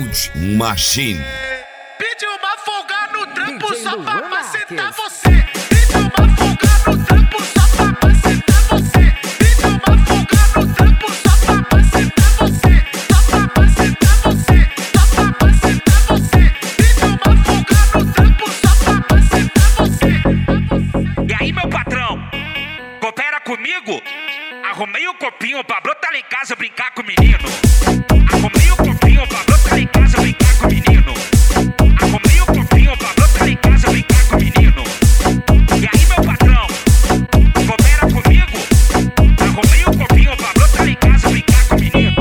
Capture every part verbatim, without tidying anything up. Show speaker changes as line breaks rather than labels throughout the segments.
Gold Machine.
Pediu uma folga no trampo só pra macetar você. Pediu uma folga no trampo só pra macetar você. Pediu uma folga no trampo só pra macetar você. Só pra macetar você. Só pra macetar você. Pediu uma folga no trampo só pra macetar você.
E aí, meu patrão, coopera comigo? Arrumei o copinho pra brotar lá em casa brincar com o menino. Arrumei o copinho pra brotar lá em casa brincar com o menino. Arrumei o copinho pra brotar lá em casa brincar com o menino. E aí, meu patrão, coopera comigo? Arrumei o copinho pra brotar lá em casa brincar com o menino.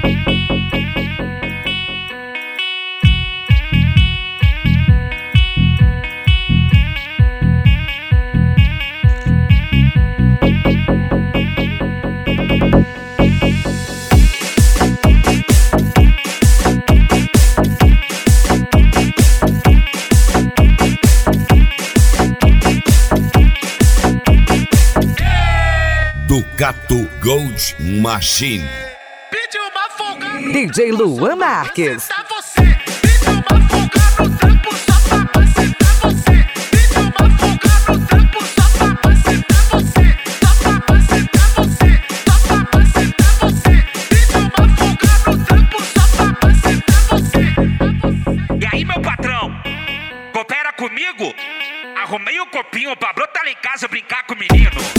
Ducato Gold Machine.
Pediu uma folga no
D J Luan Marques.
macetar você. Pediu uma folga no trampo só pra macetar você. Pediu uma folga no trampo só pra macetar você. Só pra macetar você. Só pra macetar você. Pediu uma folga no trampo só pra macetar você.
E aí, meu patrão, coopera comigo? Arrumei o copinho pra brotar lá em casa brincar com o menino.